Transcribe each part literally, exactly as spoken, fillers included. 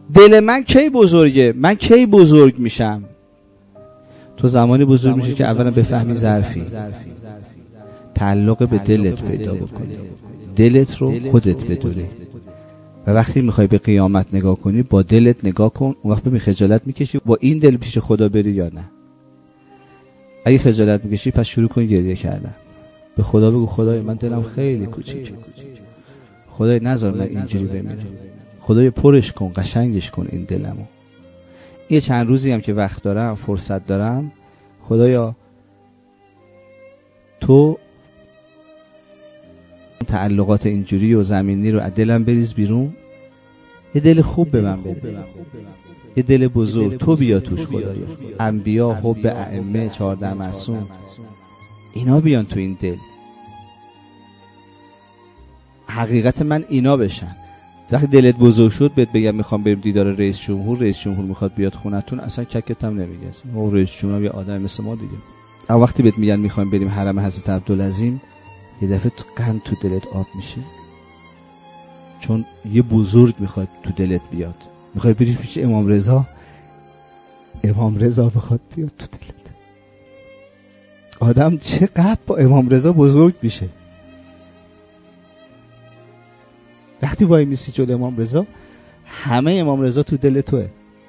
دل من کی بزرگه؟ من کی بزرگ میشم؟ تو زمانی بزرگ میشی که اولا بفهمی ظرفی، تعلق به دلت پیدا بکنی، دلت رو خودت بدونی. و وقتی میخوای به قیامت نگاه کنی با دلت نگاه کن. اون وقت ببین خجالت میکشی با این دل پیش خدا بری یا نه. اگه خجالت میکشی پس شروع کن گریه کردن. به خدا بگو خدای من دلم خیلی کوچیکه، خدای نذار من اینجوری بمیرم، خدای پرش کن، قشنگش کن این دلمو. یه چند روزی هم که وقت دارم، فرصت دارم، خدایا تو تعلقات اینجوری و زمینی رو از دلم بریز بیرون، یه دل خوب به من بده، یه دل بزرگ تو بیا توش خدایا. انبیا، حب ائمه، چهارده معصوم، اینا بیان تو این دل، حقیقت من اینا بشن. وقتی دلت بزرگ شد بهت بگم میخوام بریم دیدار رئیس جمهور، رئیس جمهور میخواد بیاد خونتون، اصلا ککت هم نمیگه. او رئیس جمهور یه آدم مثل ما دیگه. اما وقتی بهت میگن میخوایم بریم حرم حضرت عبدالعظیم، یه دفعه تو قند تو دلت آب میشه، چون یه بزرگ میخواد تو دلت بیاد. میخوای بری پیش امام رضا، امام رضا بخواد بیاد تو دلت. آدم چقدر با امام رضا بزرگ میشه. وقتی وای میسی جلوی امام رضا، همه امام رضا تو دل توه،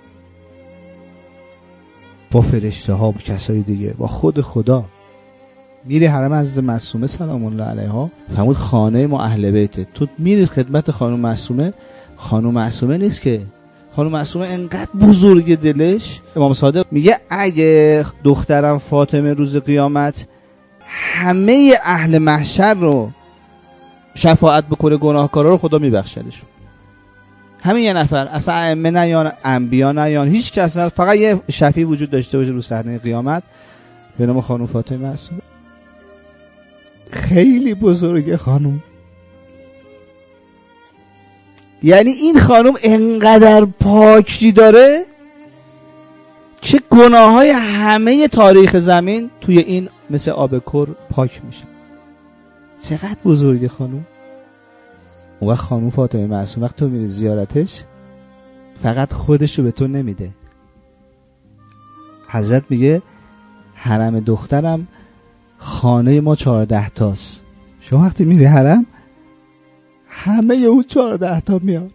با فرشته ها، با کسای دیگه، با خود خدا. میری حرم حضرت معصومه سلام الله علیها، فرمود خانه ما اهل بیته. تو میری خدمت خانم معصومه، خانم معصومه نیست که، خانم معصومه انقدر بزرگ دلش. امام صادق میگه اگه دخترم فاطمه روز قیامت همه اهل محشر رو شفاعت بکنه، گناهکارا رو خدا میبخشدشون. همین یه نفر، اصلا ائمه نیان، انبیا نیان، هیچ کس نه، فقط یه شفیع وجود داشته باشه رو صحنه قیامت به نام خانم فاطمه معصومه. خیلی بزرگه خانم. یعنی این خانم انقدر پاکی داره که گناههای همه تاریخ زمین توی این مثل آب کر پاک میشه. چقدر بزرگه خانم. اون وقت خانم فاطمه معصومه وقت تو میری زیارتش فقط خودشو به تو نمیده. حضرت میگه حرم دخترم خانه ما چهارده تاست. شما وقتی میری حرم همه اون چهارده تا میاد.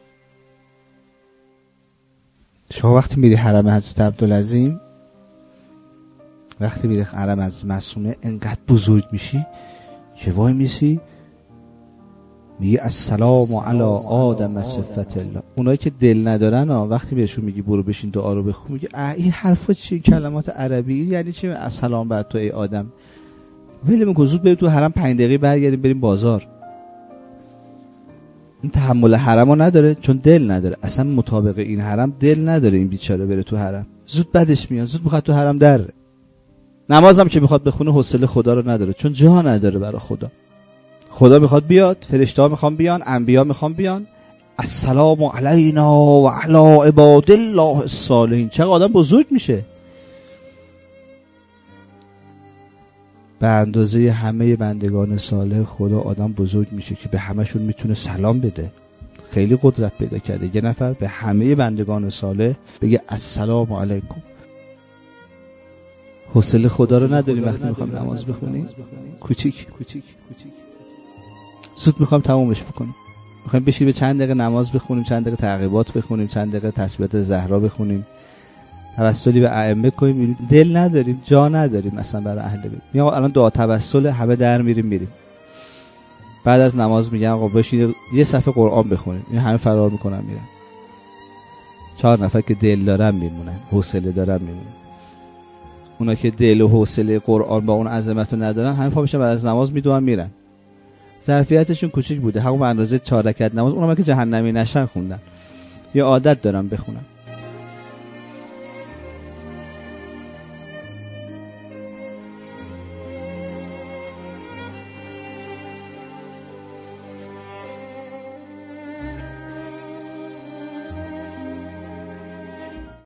شما وقتی میری حرم حضرت عبدالعظیم، وقتی میری حرم از معصومه، انقدر بزرگ میشی که وای میسی میگه السلام علی آدم صفت الله. اونایی که دل ندارن ها، وقتی بهشون میگی برو بشین دعا رو بخون، میگه این حرفا چیه؟ کلمات عربی یعنی چی؟ السلام بر تو ای آدم. ولی من زود بریم تو حرم، پنج دقیقه برگردیم بریم بازار. این تحمل حرمو نداره چون دل نداره، اصلا مطابق این حرم دل نداره. این بیچاره بره تو حرم، زود بدش میاد، زود میخواد تو حرم در. نمازم که میخواد بخونه حوصله خدا رو نداره چون جا نداره برای خدا. خدا میخواد بیاد، فرشته ها میخوان بیان، انبیا میخوان بیان. السلام علینا و علی عباد الله الصالحین. چقدر آدم بزرگ میشه. به اندازه همه بندگان صالح خدا آدم بزرگ میشه که به همشون میتونه سلام بده. خیلی قدرت پیدا کرده یه نفر به همه بندگان صالح بگه السلام علیکم. حوصله خدا رو نداریم وقتی میخوام نماز بخونیم. کوچیک کوچیک کوچیک زود میخوام تمومش بکنیم. میخوایم بشیم به چند دقیقه نماز بخونیم، چند دقیقه تعقیبات بخونیم، چند دقیقه تسبیحات زهرا بخونیم، توسلی به ائمه کنیم. دل نداریم، جا نداریم اصلا برای اهل بیت. میگم الان دعا توسل همه در میریم میریم. بعد از نماز میگم آقا بشین یه صفحه قرآن بخونیم. این همه فرار میکنن میرن. چهار نفر که دل دارن میمونن، حوصله دارن میمونن. اونا که دل و حوصله قرآن با اون عظمت رو ندارن، همه پا میشن بعد از نماز میدوئن میرن. ظرفیتشون کوچیک بوده، همون اندازه چهار رکعت نماز. اونم که جهنمی نشن خوندن. یه عادت دارن بخونن.